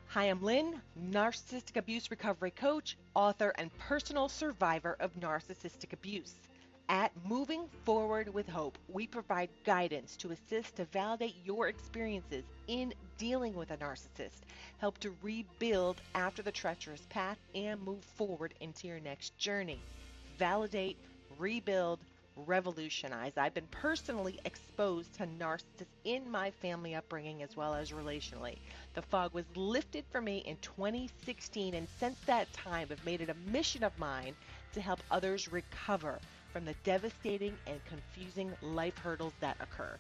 Hi, I'm Lynn, narcissistic abuse recovery coach, author, and personal survivor of narcissistic abuse. At Moving Forward with Hope, we provide guidance to assist to validate your experiences in dealing with a narcissist, help to rebuild after the treacherous path, and move forward into your next journey. Validate, rebuild, revolutionize. I've been personally exposed to narcissists in my family upbringing as well as relationally. The fog was lifted for me in 2016, and since that time, I've made it a mission of mine to help others recover from the devastating and confusing life hurdles that occur.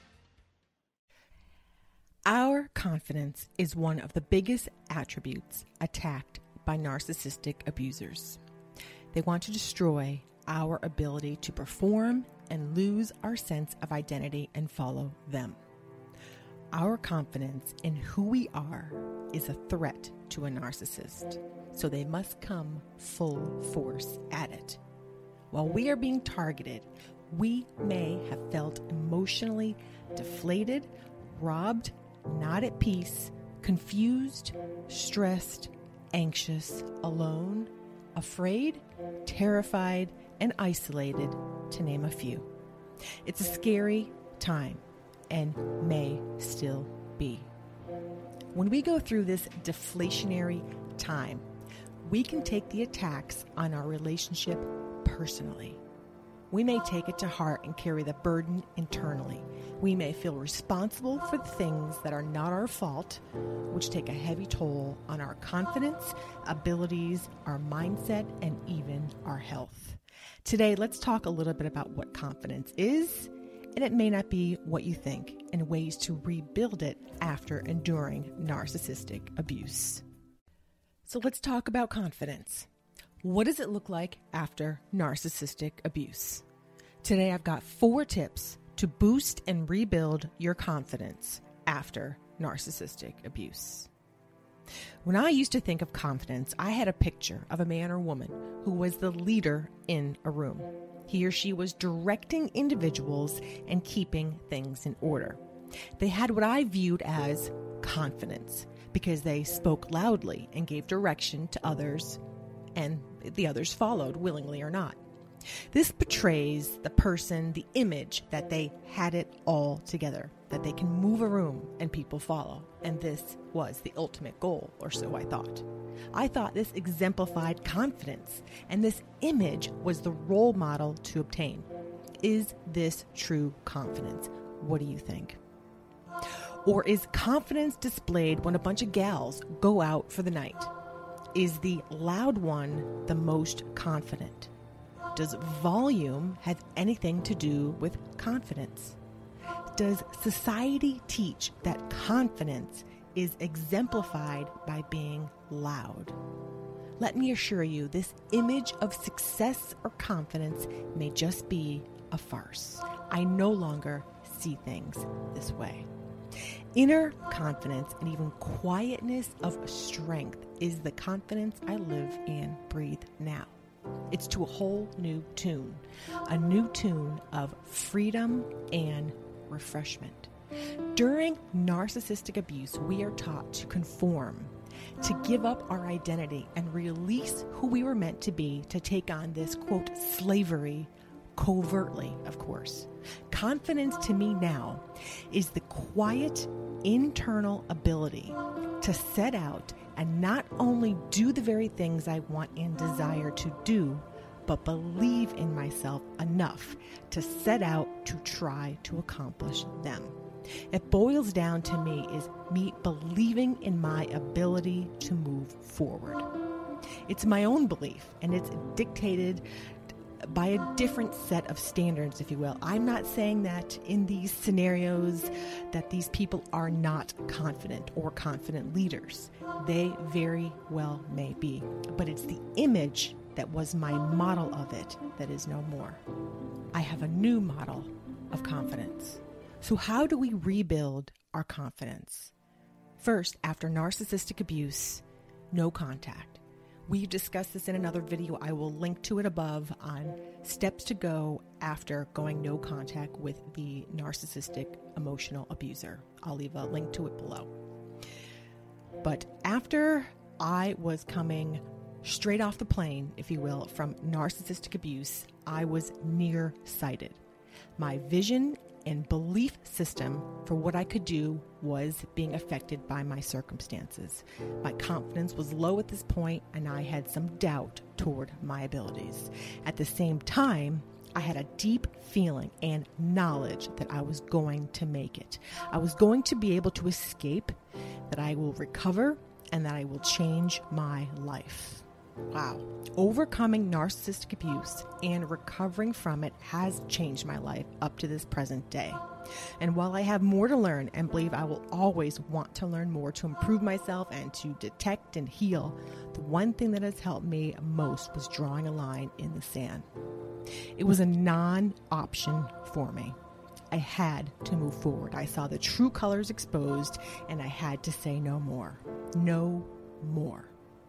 Our confidence is one of the biggest attributes attacked by narcissistic abusers. They want to destroy our ability to perform and lose our sense of identity and follow them. Our confidence in who we are is a threat to a narcissist, so they must come full force at it. While we are being targeted, we may have felt emotionally deflated, robbed, not at peace, confused, stressed, anxious, alone, afraid, terrified, and isolated, to name a few. It's a scary time and may still be. When we go through this deflationary time, we can take the attacks on our relationship personally. We may take it to heart and carry the burden internally. We may feel responsible for the things that are not our fault, which take a heavy toll on our confidence, abilities, our mindset, and even our health. Today, let's talk a little bit about what confidence is, and it may not be what you think, and ways to rebuild it after enduring narcissistic abuse. So let's talk about confidence. What does it look like after narcissistic abuse? Today, I've got 4 tips to boost and rebuild your confidence after narcissistic abuse. When I used to think of confidence, I had a picture of a man or woman who was the leader in a room. He or she was directing individuals and keeping things in order. They had what I viewed as confidence because they spoke loudly and gave direction to others, and the others followed willingly or not. This portrays the person, the image that they had it all together, that they can move a room and people follow. And this was the ultimate goal, or so I thought. I thought this exemplified confidence, and this image was the role model to obtain. Is this true confidence? What do you think? Or is confidence displayed when a bunch of gals go out for the night? Is the loud one the most confident? Does volume have anything to do with confidence? Does society teach that confidence is exemplified by being loud? Let me assure you, this image of success or confidence may just be a farce. I no longer see things this way. Inner confidence and even quietness of strength is the confidence I live and breathe now. It's to a whole new tune, a new tune of freedom and refreshment. During narcissistic abuse, we are taught to conform, to give up our identity and release who we were meant to be, to take on this, quote, slavery, covertly, of course. Confidence to me now is the quiet, internal ability to set out and not only do the very things I want and desire to do, but believe in myself enough to set out to try to accomplish them. It boils down to me is me believing in my ability to move forward. It's my own belief, and it's dictated by a different set of standards, if you will. I'm not saying that in these scenarios that these people are not confident or confident leaders. They very well may be. But it's the image that was my model of it that is no more. I have a new model of confidence. So how do we rebuild our confidence? First, after narcissistic abuse, no contact. We've discussed this in another video. I will link to it above on steps to go after going no contact with the narcissistic emotional abuser. I'll leave a link to it below. But after I was coming straight off the plane, if you will, from narcissistic abuse, I was nearsighted. My vision and belief system for what I could do was being affected by my circumstances. My confidence was low at this point, and I had some doubt toward my abilities. At the same time, I had a deep feeling and knowledge that I was going to make it. I was going to be able to escape, that I will recover, and that I will change my life. Wow. Overcoming narcissistic abuse and recovering from it has changed my life up to this present day. And while I have more to learn and believe I will always want to learn more to improve myself and to detect and heal, the one thing that has helped me most was drawing a line in the sand. It was a non-option for me. I had to move forward. I saw the true colors exposed, and I had to say no more. No more.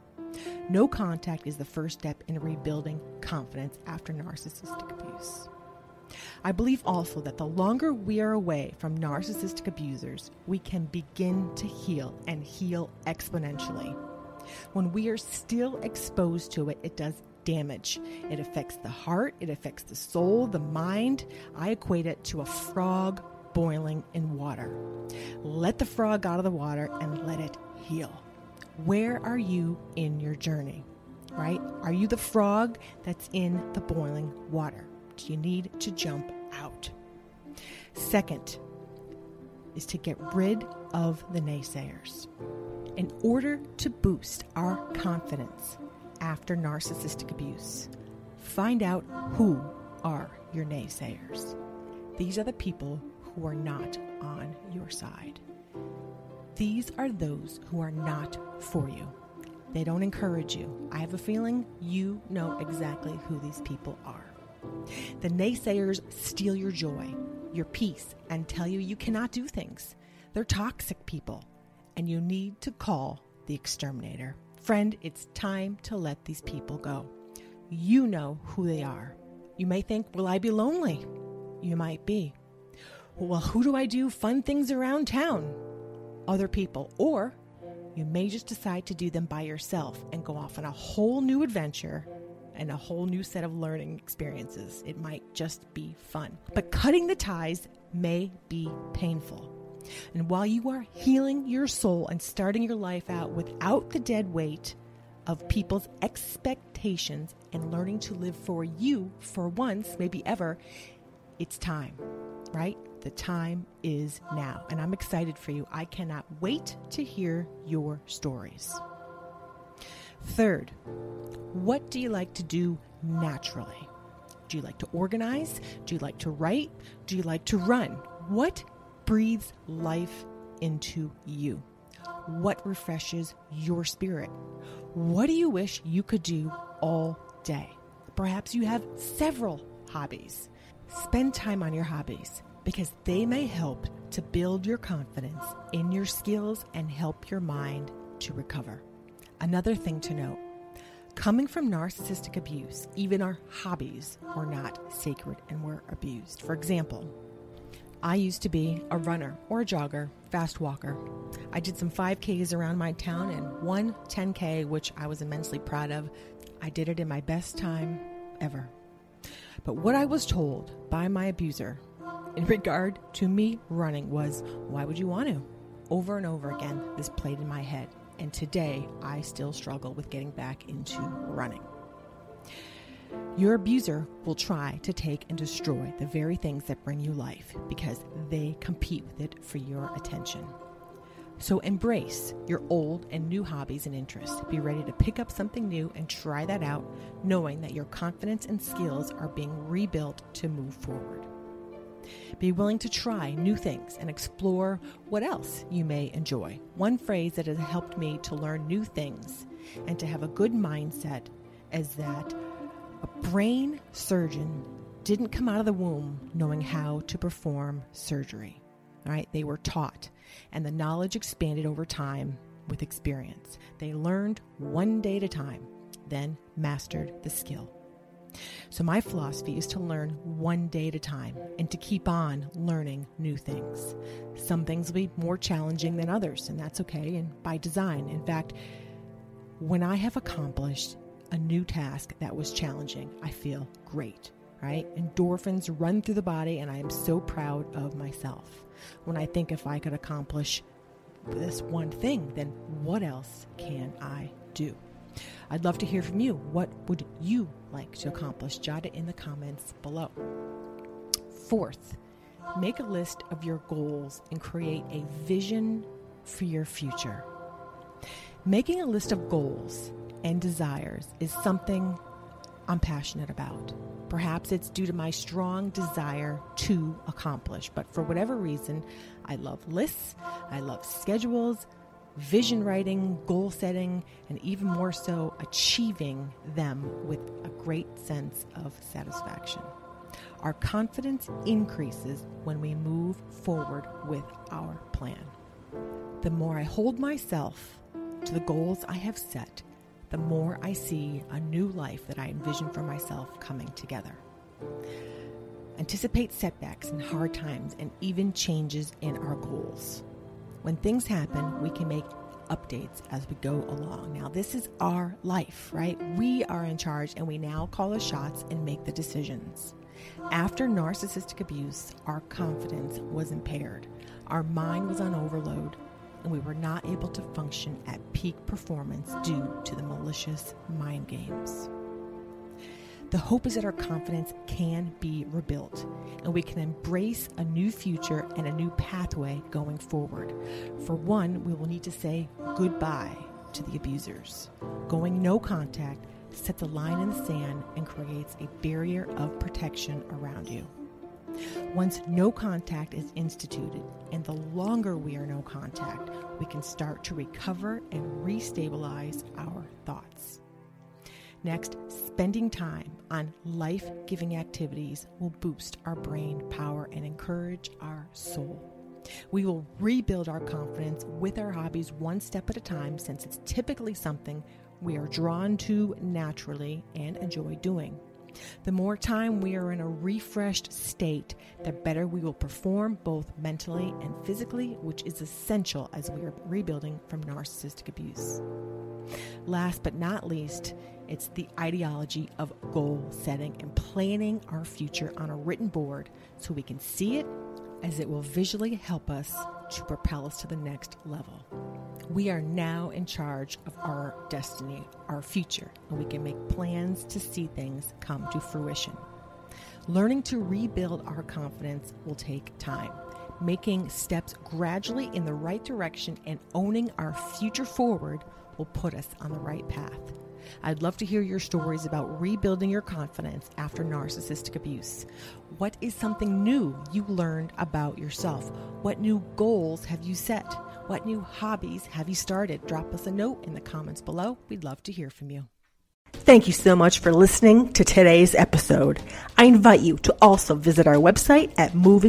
No contact is the first step in rebuilding confidence after narcissistic abuse. I believe also that the longer we are away from narcissistic abusers, we can begin to heal and heal exponentially. When we are still exposed to it, it does damage. It affects the heart, it affects the soul, the mind. I equate it to a frog boiling in water. Let the frog out of the water and let it heal. Where are you in your journey, right? Are you the frog that's in the boiling water? Do you need to jump out? Second is to get rid of the naysayers. In order to boost our confidence after narcissistic abuse, find out who are your naysayers. These are the people who are not on your side. These are those who are not for you. They don't encourage you. I have a feeling you know exactly who these people are. The naysayers steal your joy, your peace, and tell you you cannot do things. They're toxic people, and you need to call the exterminator. Friend, it's time to let these people go. You know who they are. You may think, will I be lonely? You might be. Well, who do I do fun things around town? Other people. Or you may just decide to do them by yourself and go off on a whole new adventure and a whole new set of learning experiences. It might just be fun. But cutting the ties may be painful. And while you are healing your soul and starting your life out without the dead weight of people's expectations and learning to live for you for once, maybe ever, it's time, right? The time is now, and I'm excited for you. I cannot wait to hear your stories. Third, what do you like to do naturally? Do you like to organize? Do you like to write? Do you like to run? What breathes life into you? What refreshes your spirit? What do you wish you could do all day? Perhaps you have several hobbies. Spend time on your hobbies, because they may help to build your confidence in your skills and help your mind to recover. Another thing to note, coming from narcissistic abuse, even our hobbies were not sacred and were abused. For example, I used to be a runner or a jogger, fast walker. I did some 5Ks around my town and one 10K, which I was immensely proud of. I did it in my best time ever. But what I was told by my abuser in regard to me running was, why would you want to? Over and over again, this played in my head. And today, I still struggle with getting back into running. Your abuser will try to take and destroy the very things that bring you life because they compete with it for your attention. So embrace your old and new hobbies and interests. Be ready to pick up something new and try that out, knowing that your confidence and skills are being rebuilt to move forward. Be willing to try new things and explore what else you may enjoy. One phrase that has helped me to learn new things and to have a good mindset is that a brain surgeon didn't come out of the womb knowing how to perform surgery. All right? They were taught, and the knowledge expanded over time with experience. They learned one day at a time, then mastered the skill. So my philosophy is to learn one day at a time and to keep on learning new things. Some things will be more challenging than others, and that's okay, and by design. In fact, when I have accomplished a new task that was challenging, I feel great, right? Endorphins run through the body, and I am so proud of myself. When I think if I could accomplish this one thing, then what else can I do? I'd love to hear from you. What would you like to accomplish? Jot it in the comments below. Fourth, make a list of your goals and create a vision for your future. Making a list of goals and desires is something I'm passionate about. Perhaps it's due to my strong desire to accomplish, but for whatever reason, I love lists, I love schedules, vision writing, goal setting, and even more so, achieving them with a great sense of satisfaction. Our confidence increases when we move forward with our plan. The more I hold myself to the goals I have set, the more I see a new life that I envision for myself coming together. Anticipate setbacks and hard times and even changes in our goals. When things happen, we can make updates as we go along. Now, this is our life, right? We are in charge, and we now call the shots and make the decisions. After narcissistic abuse, our confidence was impaired. Our mind was on overload, and we were not able to function at peak performance due to the malicious mind games. The hope is that our confidence can be rebuilt, and we can embrace a new future and a new pathway going forward. For one, we will need to say goodbye to the abusers. Going no contact sets a line in the sand and creates a barrier of protection around you. Once no contact is instituted, and the longer we are no contact, we can start to recover and restabilize our thoughts. Next, spending time on life-giving activities will boost our brain power and encourage our soul. We will rebuild our confidence with our hobbies one step at a time, since it's typically something we are drawn to naturally and enjoy doing. The more time we are in a refreshed state, the better we will perform both mentally and physically, which is essential as we are rebuilding from narcissistic abuse. Last but not least, it's the ideology of goal setting and planning our future on a written board so we can see it, as it will visually help us to propel us to the next level. We are now in charge of our destiny, our future, and we can make plans to see things come to fruition. Learning to rebuild our confidence will take time. Making steps gradually in the right direction and owning our future forward will put us on the right path. I'd love to hear your stories about rebuilding your confidence after narcissistic abuse. What is something new you learned about yourself? What new goals have you set? What new hobbies have you started? Drop us a note in the comments below. We'd love to hear from you. Thank you so much for listening to today's episode. I invite you to also visit our website at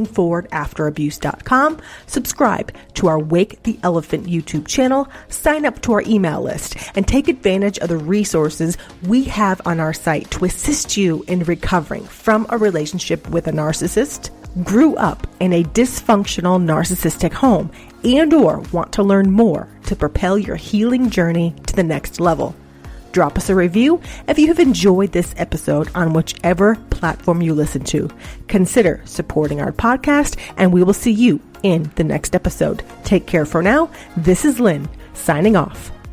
movingforwardafterabuse.com, subscribe to our Wake the Elephant YouTube channel, sign up to our email list, and take advantage of the resources we have on our site to assist you in recovering from a relationship with a narcissist, grew up in a dysfunctional narcissistic home, and or want to learn more to propel your healing journey to the next level. Drop us a review if you have enjoyed this episode on whichever platform you listen to. Consider supporting our podcast, and we will see you in the next episode. Take care for now. This is Lynn, signing off.